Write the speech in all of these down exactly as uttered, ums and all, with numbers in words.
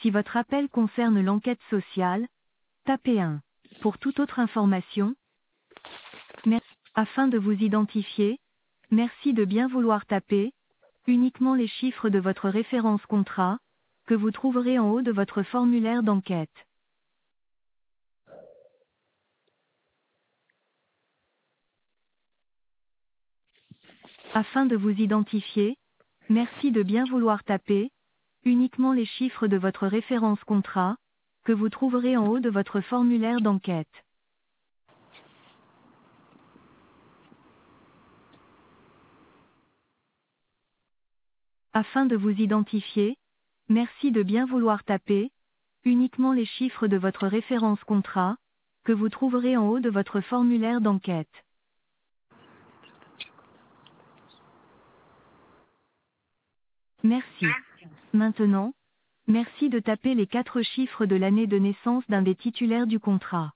Si votre appel concerne l'enquête sociale, tapez un. Pour toute autre information, merci. Afin de vous identifier, merci de bien vouloir taper uniquement les chiffres de votre référence contrat, que vous trouverez en haut de votre formulaire d'enquête. Afin de vous identifier, merci de bien vouloir taper uniquement les chiffres de votre référence contrat, que vous trouverez en haut de votre formulaire d'enquête. Afin de vous identifier, merci de bien vouloir taper uniquement les chiffres de votre référence contrat, que vous trouverez en haut de votre formulaire d'enquête. Merci. Maintenant, merci de taper les quatre chiffres de l'année de naissance d'un des titulaires du contrat.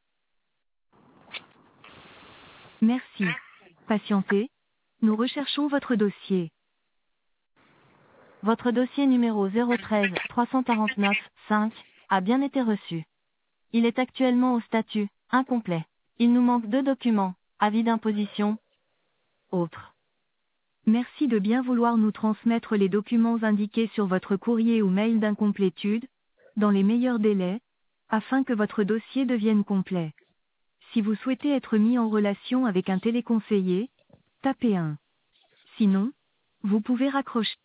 Merci. Patientez. Nous recherchons votre dossier. Votre dossier numéro zéro treize trois cent quarante-neuf cinq a bien été reçu. Il est actuellement au statut incomplet. Il nous manque deux documents, avis d'imposition, autres. Merci de bien vouloir nous transmettre les documents indiqués sur votre courrier ou mail d'incomplétude, dans les meilleurs délais, afin que votre dossier devienne complet. Si vous souhaitez être mis en relation avec un téléconseiller, tapez un. Sinon, vous pouvez raccrocher.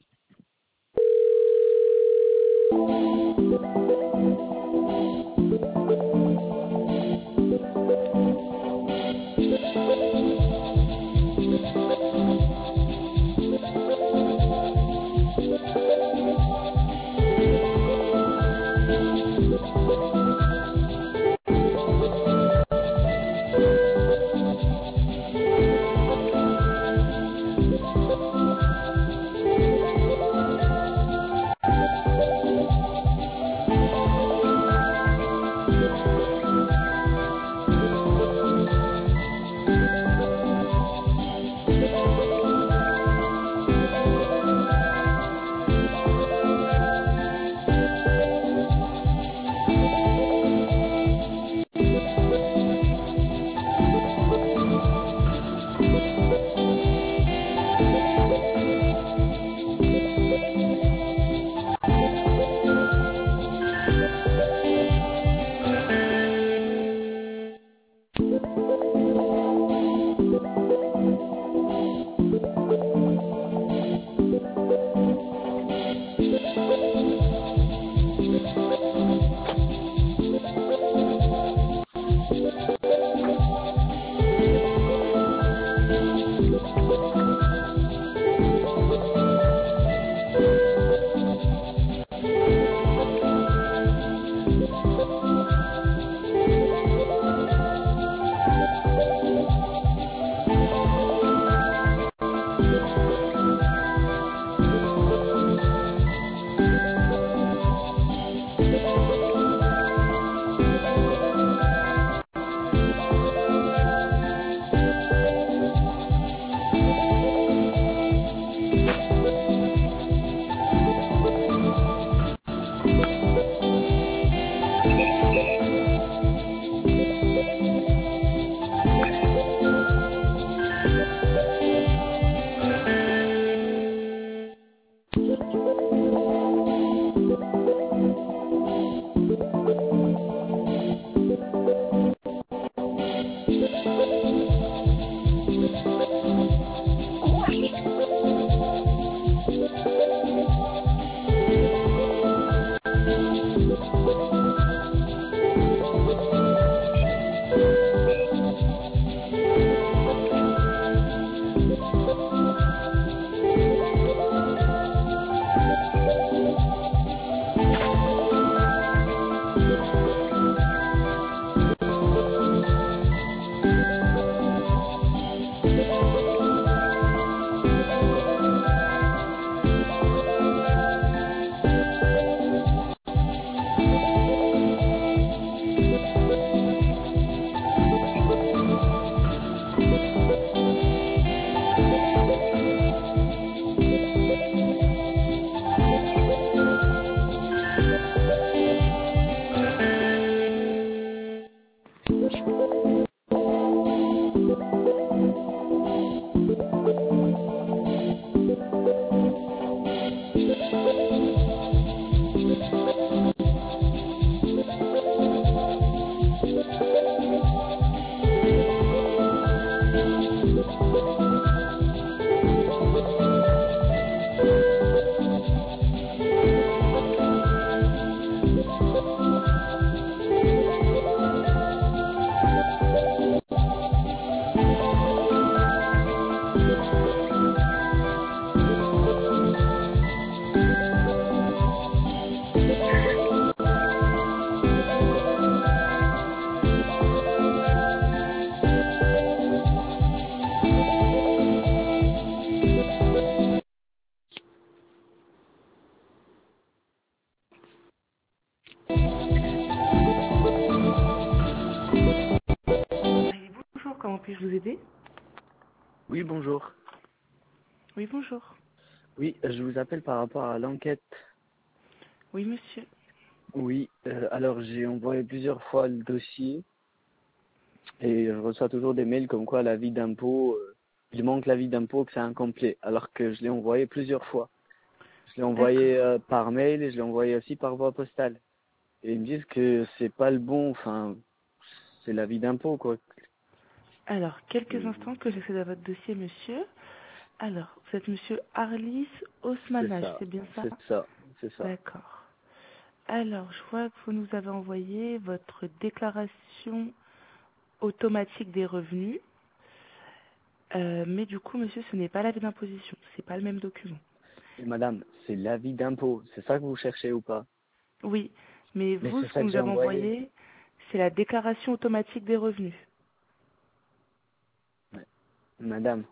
puis-je vous aider? Oui, bonjour. Oui, bonjour. Oui, euh, je vous appelle par rapport à l'enquête. Oui, monsieur. Oui, euh, alors j'ai envoyé plusieurs fois le dossier et je reçois toujours des mails comme quoi l'avis d'impôt, euh, il manque l'avis d'impôt, que c'est incomplet, alors que je l'ai envoyé plusieurs fois. Je l'ai envoyé D'accord. euh, par mail et je l'ai envoyé aussi par voie postale. Et ils me disent que c'est pas le bon, enfin, c'est l'avis d'impôt, quoi. Alors, quelques Et instants que j'accède à votre dossier, monsieur. Alors, vous êtes monsieur Arlis C'est Osmanage, ça, c'est bien ça? c'est ça, c'est ça. D'accord. Alors, je vois que vous nous avez envoyé votre déclaration automatique des revenus. Euh, mais du coup, monsieur, ce n'est pas l'avis d'imposition. C'est pas le même document. Et madame, c'est l'avis d'impôt, c'est ça que vous cherchez ou pas? Oui, mais Mais vous, c'est ce que ça vous que nous j'ai avez envoyé. envoyé, c'est la déclaration automatique des revenus. Ouais. Madame,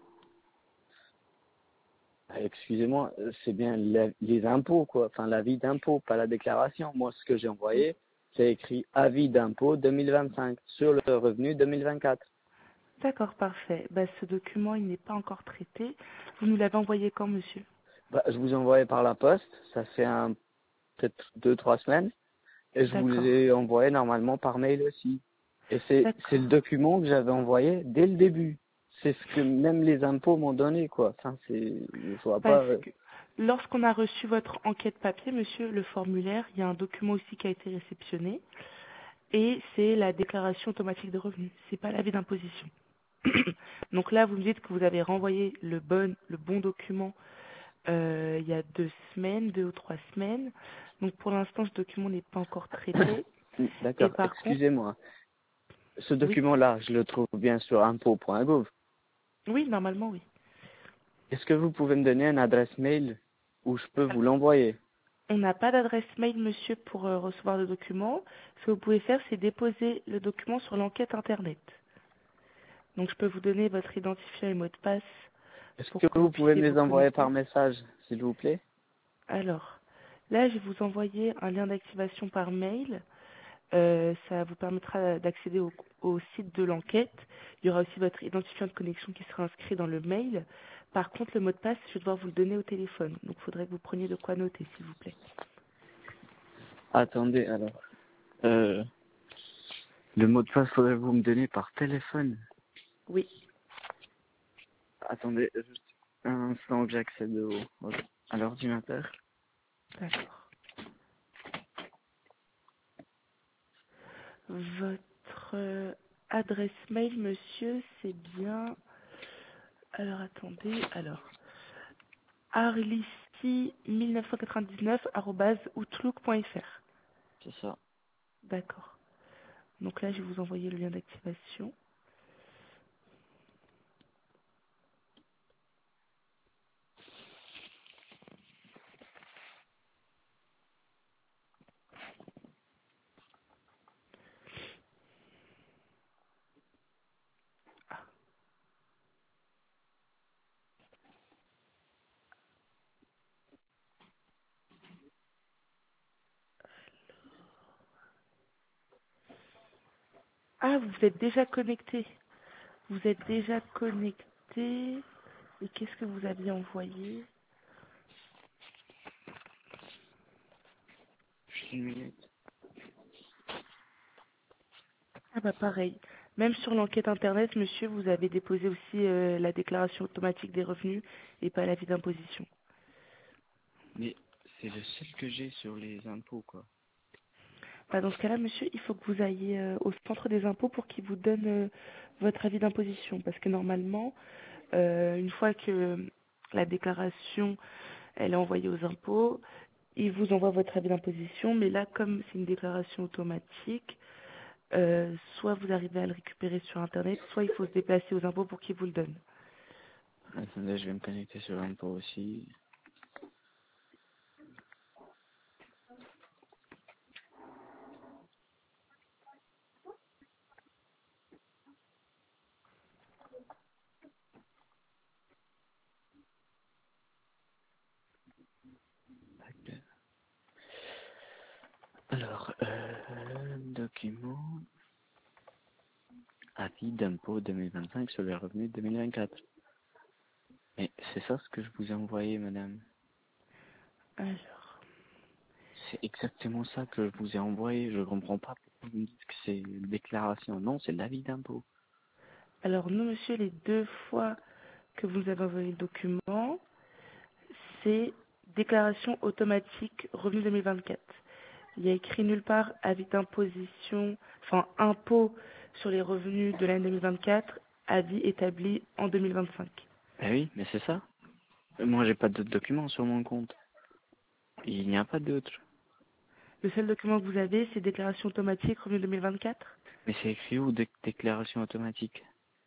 excusez-moi, euh, c'est bien la- les impôts, quoi. Enfin, l'avis d'impôt, pas la déclaration. Moi, ce que j'ai Oui. envoyé, c'est écrit avis d'impôt deux mille vingt-cinq sur le revenu deux mille vingt-quatre. D'accord, parfait. Bah, ce document, il n'est pas encore traité. Vous nous l'avez envoyé quand, monsieur? Bah, je vous ai envoyé par la poste, ça fait un, peut-être deux, trois semaines, et je vous D'accord, l'ai envoyé normalement par mail aussi. Et c'est, c'est le d'accord. document que j'avais envoyé dès le début. C'est ce que même les impôts m'ont donné, quoi. Enfin, c'est, je vois Parce pas. euh, que lorsqu'on a reçu votre enquête papier, monsieur, le formulaire, il y a un document aussi qui a été réceptionné, et c'est la déclaration automatique de revenus. C'est pas l'avis d'imposition. Donc là, vous me dites que vous avez renvoyé le bon, le bon document euh, il y a deux semaines, deux ou trois semaines. Donc pour l'instant, ce document n'est pas encore traité. Et D'accord, par contre, excusez-moi. Ce oui, document-là, je le trouve bien sur impôt point gouv. oui, normalement, oui. Est-ce que vous pouvez me donner une adresse mail où je peux vous l'envoyer? On n'a pas d'adresse mail, monsieur, pour euh, recevoir le document. Ce que vous pouvez faire, c'est déposer le document sur l'enquête Internet. Donc je peux vous donner votre identifiant et mot de passe Est-ce pour que que vous vous pouvez puissiez me vous les envoyer par connecter. message, s'il vous plaît? Alors, là, je vais vous envoyer un lien d'activation par mail. Euh, ça vous permettra d'accéder au, au site de l'enquête. Il y aura aussi votre identifiant de connexion qui sera inscrit dans le mail. Par contre, le mot de passe, je vais devoir vous le donner au téléphone. Donc, il faudrait que vous preniez de quoi noter, s'il vous plaît. Attendez, alors. Euh, le mot de passe, faudrait que vous me donner par téléphone. Oui, Attendez, juste un instant que j'accède au, au- à l'ordinateur. d'accord. Votre euh, adresse mail, monsieur, c'est bien... Alors, attendez. Alors, arlisti mille neuf cent quatre-vingt-dix-neuf arobase outlook point fr. C'est ça. D'accord. Donc là, je vais vous envoyer le lien d'activation. Ah, vous êtes déjà connecté. Vous êtes déjà connecté. Et qu'est-ce que vous aviez envoyé? Juste une minute. Ah bah pareil. Même sur l'enquête internet, monsieur, vous avez déposé aussi euh, la déclaration automatique des revenus et pas l'avis d'imposition. Mais c'est le seul que j'ai sur les impôts, quoi. Bah, dans ce cas-là, monsieur, il faut que vous ayez euh, au centre des impôts pour qu'ils vous donnent euh, votre avis d'imposition. Parce que normalement, euh, une fois que la déclaration elle est envoyée aux impôts, ils vous envoient votre avis d'imposition. Mais là, comme c'est une déclaration automatique, euh, soit vous arrivez à le récupérer sur Internet, soit il faut se déplacer aux impôts pour qu'ils vous le donnent. Attendez, je vais me connecter sur impôt aussi. Tac. Alors, euh, document. avis d'impôt deux mille vingt-cinq sur les revenus deux mille vingt-quatre. Mais c'est ça ce que je vous ai envoyé, madame. Alors, C'est exactement ça que je vous ai envoyé. Je comprends pas pourquoi vous me dites que c'est une déclaration. Non, c'est l'avis d'impôt. alors non, monsieur, les deux fois que vous avez envoyé le document, c'est déclaration automatique revenu deux mille vingt-quatre. Il y a écrit nulle part avis d'imposition, enfin impôt sur les revenus de l'année deux mille vingt-quatre, avis établi en deux mille vingt-cinq. Eh oui, mais c'est ça. Moi, j'ai pas d'autres documents sur mon compte. Il n'y a pas d'autres. Le seul document que vous avez, c'est déclaration automatique revenu deux mille vingt-quatre. Mais c'est écrit où, dé- déclaration automatique?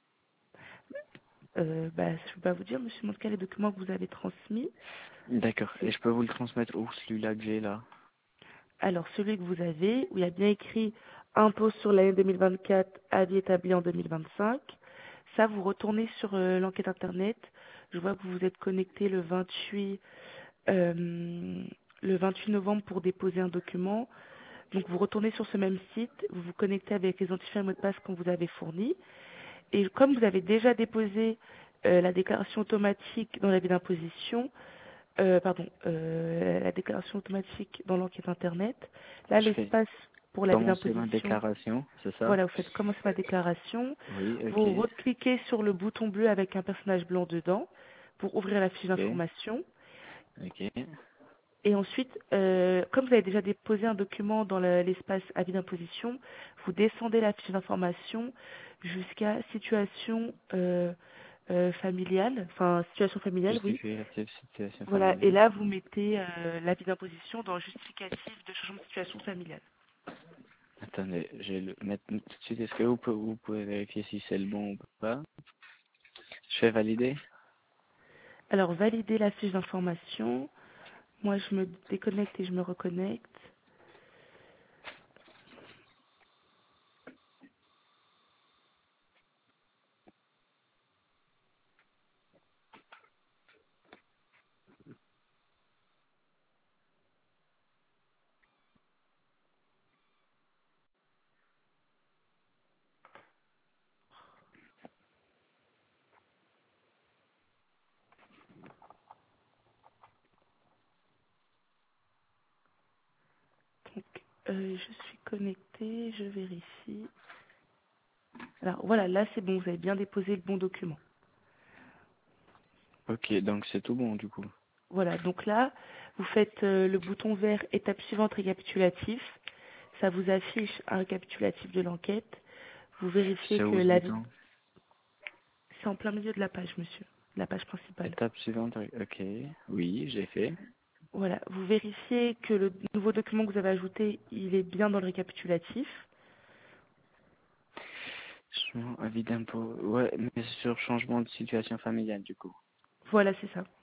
Euh, bah, je ne peux pas vous dire, monsieur, mais en tout cas, les documents que vous avez transmis, D'accord. c'est Et je peux vous le transmettre où, celui-là que j'ai là? alors celui que vous avez, où il y a bien écrit impôt sur l'année deux mille vingt-quatre, avis établi en deux mille vingt-cinq. Ça, vous retournez sur euh, l'enquête internet. Je vois que vous vous êtes connecté le vingt-huit, euh, le vingt-huit novembre pour déposer un document. Donc vous retournez sur ce même site, vous vous connectez avec les identifiants et mots de passe qu'on vous avait fournis. Et comme vous avez déjà déposé euh, la déclaration automatique dans l'avis d'imposition, euh, pardon, euh, la déclaration automatique dans l'enquête internet, là Je fais l'espace pour l'avis commencer ma d'imposition, déclaration, c'est ça? voilà, vous faites commencer ma déclaration, Oui, ok. vous recliquez sur le bouton bleu avec un personnage blanc dedans pour ouvrir la fiche Ok. d'information. Ok. Et ensuite, euh, comme vous avez déjà déposé un document dans le- l'espace avis d'imposition, vous descendez la fiche d'information jusqu'à situation euh, euh, familiale, enfin situation familiale, oui. Justificatif situation Voilà, et familiale. là vous mettez euh, l'avis d'imposition dans le justificatif de changement de situation familiale. Attendez, je vais le mettre tout de suite. Est-ce que vous pouvez, vous pouvez vérifier si c'est le bon ou pas? Je fais valider. Alors validez la fiche d'information. Moi je me déconnecte et je me reconnecte. Donc euh, je suis connectée, je vérifie. Alors voilà, là c'est bon, vous avez bien déposé le bon document. Ok, donc c'est tout bon du coup. Voilà, donc là, vous faites euh, le bouton vert étape suivante récapitulatif. Ça vous affiche un récapitulatif de l'enquête. Vous vérifiez C'est que où ce l'avis... bouton? C'est en plein milieu de la page, monsieur. La page principale. Étape suivante. Ok. Oui, j'ai fait. Voilà, vous vérifiez que le nouveau document que vous avez ajouté, il est bien dans le récapitulatif. Changement, avis d'impôt. Ouais, mais sur changement de situation familiale du coup. Voilà, c'est ça.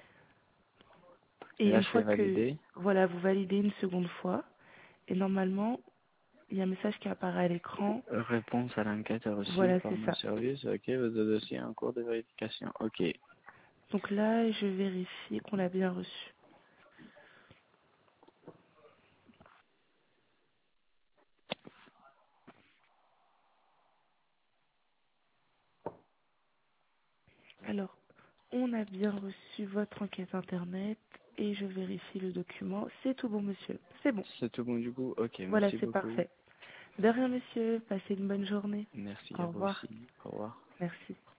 Et Et là, une je fois fais que, valider. voilà, vous validez une seconde fois, et normalement, il y a un message qui apparaît à l'écran. Réponse à l'enquête reçue Voilà, par c'est nos ça. services. Ok, votre dossier est en cours de vérification. Ok. Donc là, je vérifie qu'on l'a bien reçu. Alors, on a bien reçu votre enquête internet et je vérifie le document. C'est tout bon, monsieur. C'est bon. C'est tout bon du coup. Ok, Voilà, merci c'est beaucoup. parfait. De rien, monsieur. Passez une bonne journée. Merci Au à vous revoir. aussi. Au revoir. Merci.